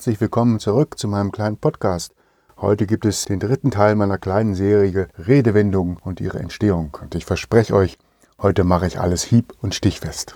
herzlich willkommen zurück zu meinem kleinen Podcast. Heute gibt es den dritten Teil meiner kleinen Serie Redewendungen und ihre Entstehung. Und ich verspreche euch, heute mache ich alles hieb- und stichfest.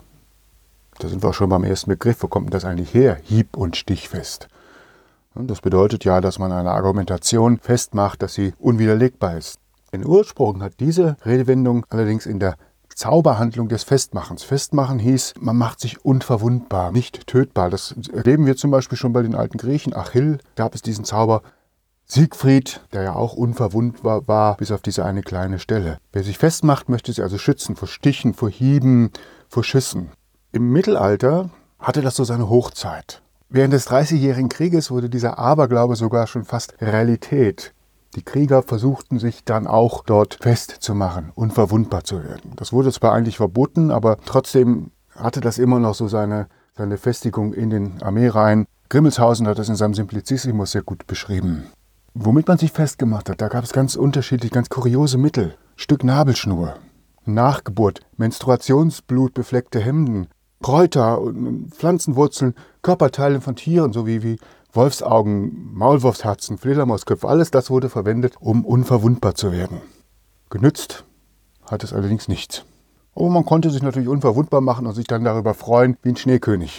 Da sind wir auch schon beim ersten Begriff. Wo kommt denn das eigentlich her? Hieb- und stichfest. Und das bedeutet ja, dass man eine Argumentation festmacht, dass sie unwiderlegbar ist. Den Ursprung hat diese Redewendung allerdings in der Zauberhandlung des Festmachens. Festmachen hieß, man macht sich unverwundbar, nicht tötbar. Das erleben wir zum Beispiel schon bei den alten Griechen. Achill gab es diesen Zauber. Siegfried, der ja auch unverwundbar war, bis auf diese eine kleine Stelle. Wer sich festmacht, möchte sich also schützen vor Stichen, vor Hieben, vor Schüssen. Im Mittelalter hatte das so seine Hochzeit. Während des Dreißigjährigen Krieges wurde dieser Aberglaube sogar schon fast Realität. Die Krieger versuchten sich dann auch dort festzumachen, unverwundbar zu werden. Das wurde zwar eigentlich verboten, aber trotzdem hatte das immer noch so seine Festigung in den Armeereihen. Grimmelshausen hat das in seinem Simplicissimus sehr gut beschrieben. Womit man sich festgemacht hat, da gab es ganz unterschiedliche, ganz kuriose Mittel. Stück Nabelschnur, Nachgeburt, Menstruationsblut-befleckte Hemden, Kräuter, Pflanzenwurzeln, Körperteile von Tieren, so wie Wolfsaugen, Maulwurfsherzen, Fledermausköpfe, alles das wurde verwendet, um unverwundbar zu werden. Genützt hat es allerdings nichts. Aber man konnte sich natürlich unverwundbar machen und sich dann darüber freuen wie ein Schneekönig.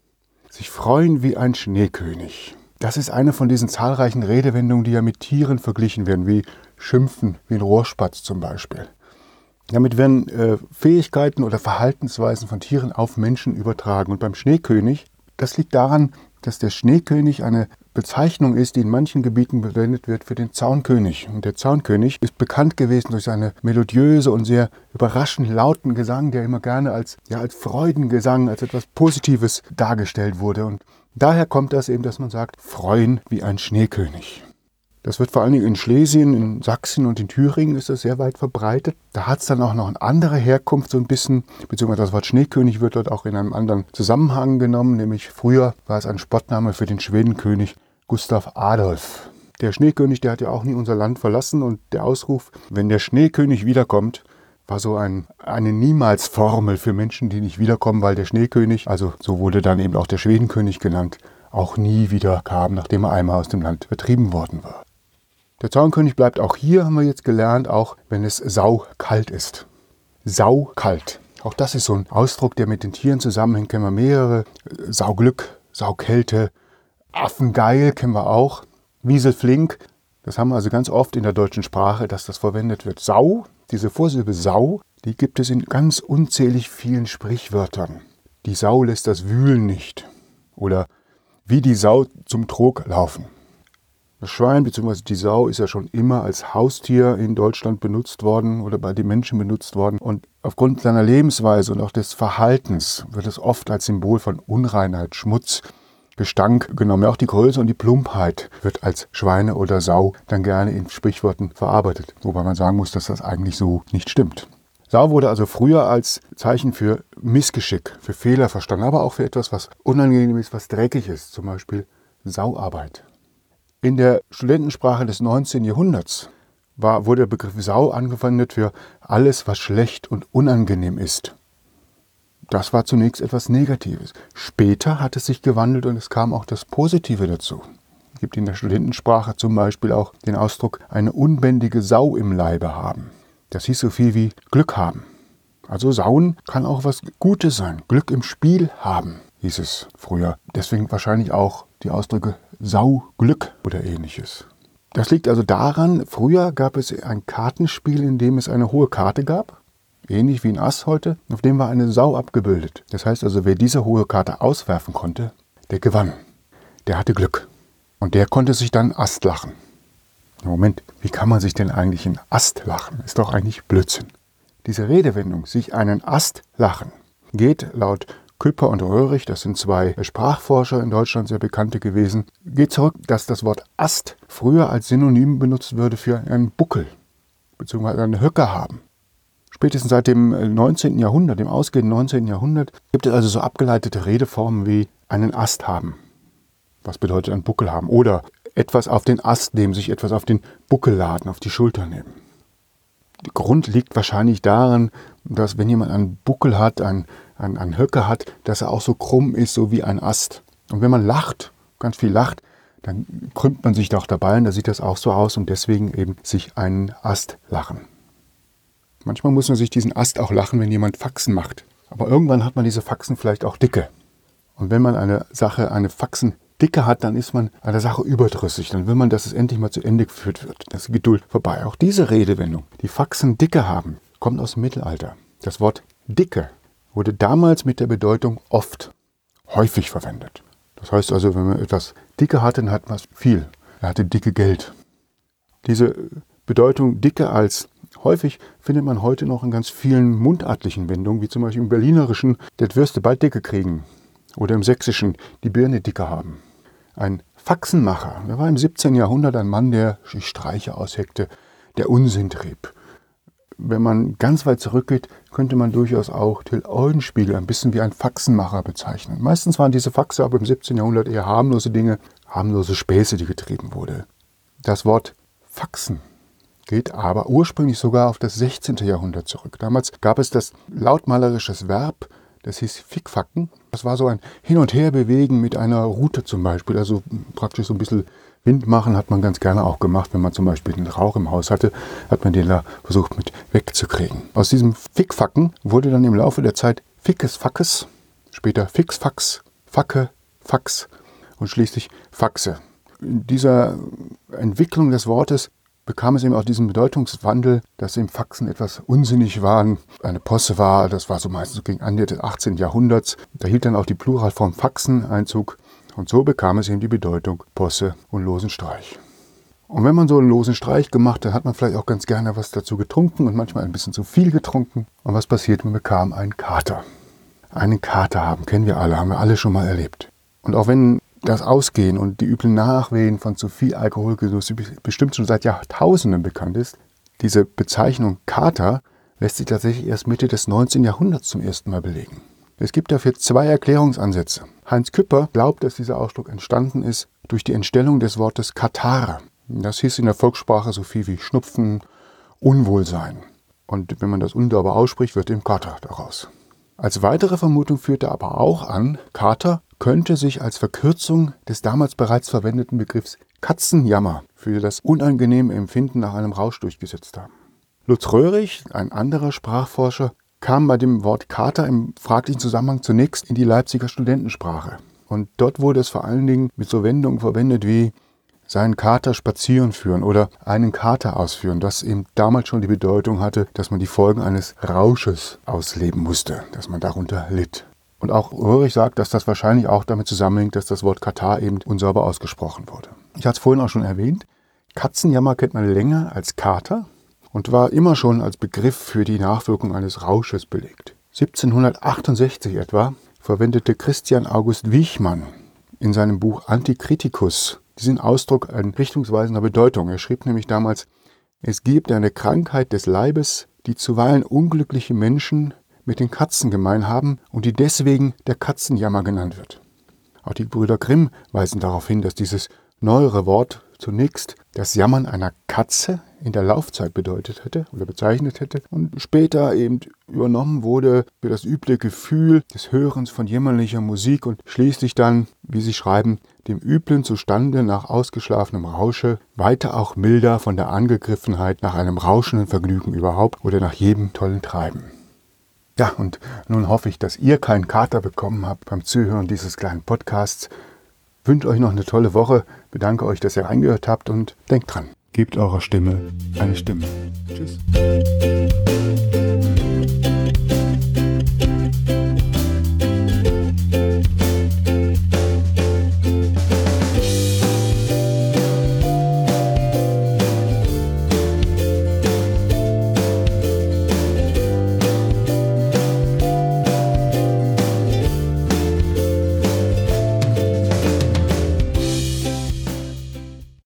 Sich freuen wie ein Schneekönig. Das ist eine von diesen zahlreichen Redewendungen, die ja mit Tieren verglichen werden, wie Schimpfen, wie ein Rohrspatz zum Beispiel. Damit werden Fähigkeiten oder Verhaltensweisen von Tieren auf Menschen übertragen. Und beim Schneekönig, das liegt daran, dass der Schneekönig eine Bezeichnung ist, die in manchen Gebieten verwendet wird für den Zaunkönig. Und der Zaunkönig ist bekannt gewesen durch seine melodiöse und sehr überraschend lauten Gesang, der immer gerne als Freudengesang, als etwas Positives dargestellt wurde. Und daher kommt das eben, dass man sagt, freuen wie ein Schneekönig. Das wird vor allen Dingen in Schlesien, in Sachsen und in Thüringen ist das sehr weit verbreitet. Da hat es dann auch noch eine andere Herkunft so ein bisschen, beziehungsweise das Wort Schneekönig wird dort auch in einem anderen Zusammenhang genommen, nämlich früher war es ein Spottname für den Schwedenkönig Gustav Adolf. Der Schneekönig, der hat ja auch nie unser Land verlassen und der Ausruf, wenn der Schneekönig wiederkommt, war so eine Niemals-Formel für Menschen, die nicht wiederkommen, weil der Schneekönig, also so wurde dann eben auch der Schwedenkönig genannt, auch nie wieder kam, nachdem er einmal aus dem Land vertrieben worden war. Der Zaunkönig bleibt auch hier, haben wir jetzt gelernt, auch wenn es saukalt ist. Saukalt. Auch das ist so ein Ausdruck, der mit den Tieren zusammenhängt. Kennen wir mehrere. Sauglück, Saukälte, Affengeil kennen wir auch. Wieselflink. Das haben wir also ganz oft in der deutschen Sprache, dass das verwendet wird. Sau, diese Vorsilbe Sau, die gibt es in ganz unzählig vielen Sprichwörtern. Die Sau lässt das Wühlen nicht. Oder wie die Sau zum Trog laufen. Das Schwein bzw. die Sau ist ja schon immer als Haustier in Deutschland benutzt worden oder bei den Menschen benutzt worden. Und aufgrund seiner Lebensweise und auch des Verhaltens wird es oft als Symbol von Unreinheit, Schmutz, Gestank genommen. Ja, auch die Größe und die Plumpheit wird als Schweine oder Sau dann gerne in Sprichworten verarbeitet. Wobei man sagen muss, dass das eigentlich so nicht stimmt. Sau wurde also früher als Zeichen für Missgeschick, für Fehler verstanden, aber auch für etwas, was unangenehm ist, was dreckig ist, zum Beispiel Sauarbeit. In der Studentensprache des 19. Jahrhunderts wurde der Begriff Sau angewendet für alles, was schlecht und unangenehm ist. Das war zunächst etwas Negatives. Später hat es sich gewandelt und es kam auch das Positive dazu. Es gibt in der Studentensprache zum Beispiel auch den Ausdruck, eine unbändige Sau im Leibe haben. Das hieß so viel wie Glück haben. Also Sauen kann auch was Gutes sein. Glück im Spiel haben, hieß es früher. Deswegen wahrscheinlich auch die Ausdrücke Sauglück oder ähnliches. Das liegt also daran, früher gab es ein Kartenspiel, in dem es eine hohe Karte gab, ähnlich wie ein Ass heute, auf dem war eine Sau abgebildet. Das heißt also, wer diese hohe Karte auswerfen konnte, der gewann. Der hatte Glück. Und der konnte sich dann Ast lachen. Moment, wie kann man sich denn eigentlich einen Ast lachen? Ist doch eigentlich Blödsinn. Diese Redewendung, sich einen Ast lachen, geht laut Küpper und Röhrig, das sind zwei Sprachforscher in Deutschland, sehr bekannte gewesen, geht zurück, dass das Wort Ast früher als Synonym benutzt würde für einen Buckel bzw. eine Höcke haben. Spätestens seit dem 19. Jahrhundert, dem ausgehenden 19. Jahrhundert, gibt es also so abgeleitete Redeformen wie einen Ast haben. Was bedeutet einen Buckel haben? Oder etwas auf den Ast nehmen, sich etwas auf den Buckel laden, auf die Schulter nehmen. Der Grund liegt wahrscheinlich darin, dass wenn jemand einen Buckel hat, einen Höcke hat, dass er auch so krumm ist, so wie ein Ast. Und wenn man lacht, ganz viel lacht, dann krümmt man sich doch dabei und da sieht das auch so aus und deswegen eben sich einen Ast lachen. Manchmal muss man sich diesen Ast auch lachen, wenn jemand Faxen macht. Aber irgendwann hat man diese Faxen vielleicht auch dicke. Und wenn man eine Faxendicke hat, dann ist man einer Sache überdrüssig. Dann will man, dass es endlich mal zu Ende geführt wird. Das ist die Geduld vorbei. Auch diese Redewendung, die Faxen dicke haben, kommt aus dem Mittelalter. Das Wort dicke wurde damals mit der Bedeutung oft, häufig verwendet. Das heißt also, wenn man etwas dicke hatte, dann hat man viel. Er hatte dicke Geld. Diese Bedeutung dicke als häufig findet man heute noch in ganz vielen mundartlichen Wendungen, wie zum Beispiel im Berlinerischen, das wirst du bald dicke kriegen. Oder im Sächsischen, die Birne dicke haben. Ein Faxenmacher, der war im 17. Jahrhundert ein Mann, der Streiche ausheckte, der Unsinn trieb. Wenn man ganz weit zurückgeht, könnte man durchaus auch Till Eulenspiegel ein bisschen wie ein Faxenmacher bezeichnen. Meistens waren diese Faxe aber im 17. Jahrhundert eher harmlose Dinge, harmlose Späße, die getrieben wurde. Das Wort Faxen geht aber ursprünglich sogar auf das 16. Jahrhundert zurück. Damals gab es das lautmalerisches Verb, das hieß Fickfacken. Das war so ein Hin- und Herbewegen mit einer Rute zum Beispiel. Also praktisch so ein bisschen Wind machen hat man ganz gerne auch gemacht. Wenn man zum Beispiel den Rauch im Haus hatte, hat man den da versucht mit wegzukriegen. Aus diesem Fickfacken wurde dann im Laufe der Zeit Fickes Fackes, später Fixfax, Facke, Fax und schließlich Faxe. In dieser Entwicklung des Wortes bekam es eben auch diesen Bedeutungswandel, dass eben Faxen etwas unsinnig waren. Eine Posse war, das war so meistens gegen Ende des 18. Jahrhunderts. Da hielt dann auch die Pluralform Faxen Einzug. Und so bekam es eben die Bedeutung Posse und losen Streich. Und wenn man so einen losen Streich gemacht hat, hat man vielleicht auch ganz gerne was dazu getrunken und manchmal ein bisschen zu viel getrunken. Und was passiert? Man bekam einen Kater. Einen Kater haben, kennen wir alle, haben wir alle schon mal erlebt. Und auch wenn das Ausgehen und die üblen Nachwehen von zu viel Alkoholgenuss bestimmt schon seit Jahrtausenden bekannt ist, diese Bezeichnung Kater lässt sich tatsächlich erst Mitte des 19. Jahrhunderts zum ersten Mal belegen. Es gibt dafür 2 Erklärungsansätze. Heinz Küpper glaubt, dass dieser Ausdruck entstanden ist durch die Entstellung des Wortes Katarrh. Das hieß in der Volkssprache so viel wie Schnupfen, Unwohlsein. Und wenn man das unsauber ausspricht, wird dem Kater daraus. Als weitere Vermutung führte aber auch an, Kater könnte sich als Verkürzung des damals bereits verwendeten Begriffs Katzenjammer für das unangenehme Empfinden nach einem Rausch durchgesetzt haben. Lutz Röhrig, ein anderer Sprachforscher, kam bei dem Wort Kater im fraglichen Zusammenhang zunächst in die Leipziger Studentensprache. Und dort wurde es vor allen Dingen mit so Wendungen verwendet wie seinen Kater spazieren führen oder einen Kater ausführen, das eben damals schon die Bedeutung hatte, dass man die Folgen eines Rausches ausleben musste, dass man darunter litt. Und auch Röhrig sagt, dass das wahrscheinlich auch damit zusammenhängt, dass das Wort Katar eben unsauber ausgesprochen wurde. Ich hatte es vorhin auch schon erwähnt, Katzenjammer kennt man länger als Kater und war immer schon als Begriff für die Nachwirkung eines Rausches belegt. 1768 etwa verwendete Christian August Wichmann in seinem Buch Antikritikus diesen Ausdruck in richtungsweisender Bedeutung. Er schrieb nämlich damals, es gibt eine Krankheit des Leibes, die zuweilen unglückliche Menschen mit den Katzen gemein haben und die deswegen der Katzenjammer genannt wird. Auch die Brüder Grimm weisen darauf hin, dass dieses neuere Wort zunächst das Jammern einer Katze in der Laufzeit bedeutet hätte oder bezeichnet hätte und später eben übernommen wurde für das üble Gefühl des Hörens von jämmerlicher Musik und schließlich dann, wie sie schreiben, dem üblen Zustande nach ausgeschlafenem Rausche, weiter auch milder von der Angegriffenheit nach einem rauschenden Vergnügen überhaupt oder nach jedem tollen Treiben. Ja, und nun hoffe ich, dass ihr keinen Kater bekommen habt beim Zuhören dieses kleinen Podcasts. Wünsche euch noch eine tolle Woche, bedanke euch, dass ihr reingehört habt und denkt dran, gebt eurer Stimme eine Stimme. Tschüss.